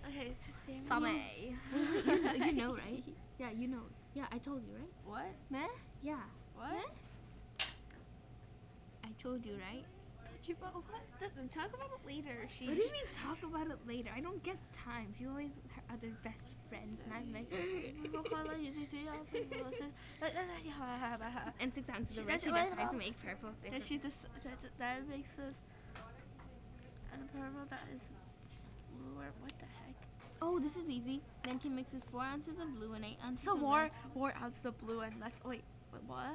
Okay, Same. you know, right? Yeah, you know. Yeah, I told you, right? What? Meh? Yeah. What? Meh? I told you, right? Told you about what? Talk about it later. What do you mean talk about it later? I don't get time. She's always with her other best friends, and I'm like, and 6 ounces of red, she decides to make purple. That makes us. And purple, that is blue, or what the heck? Oh, this is easy. Then she mixes 4 ounces of blue and 8 ounces So of more red. ounces of blue and less. Wait, what?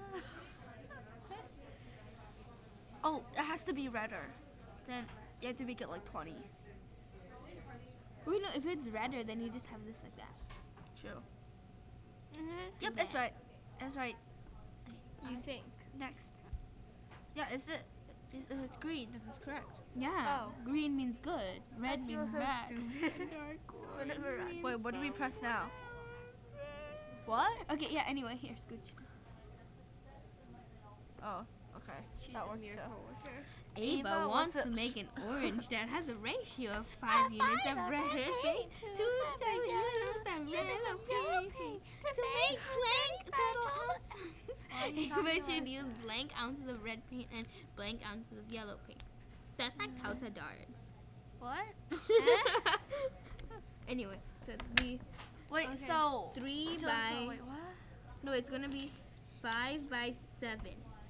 Oh, it has to be redder. Then you have to make it like 20. Wait, no, if it's redder, then you just have this like that. True. Yep, that's right. That's right. You think? Next. Yeah, is it? If it's green, then it's correct. Yeah. Oh. Green means good. Red I feel means so bad. stupid. Wait, what do we press now? What? Okay, yeah, anyway, here, scooch. Oh, okay. She's that a works. miracle worker. Ava wants to make an orange that has a ratio of 5 units of red paint, 2 units of yellow paint to make blank total ounces. Ava should use blank ounces of red paint and blank ounces of yellow paint. That's like Kauta darts. What? Anyway, so the Wait, Okay. so 3 so, by so wait, what? no, it's gonna be 5 by 7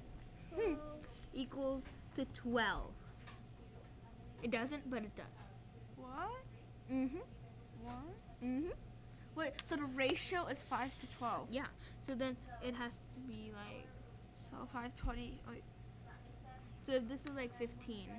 equals to 12. It doesn't, but it does. What? Mhm. What? Mhm. Wait, so the ratio is 5 to 12. Yeah. So then it has to be like. So 520. Wait. So if this is like 15,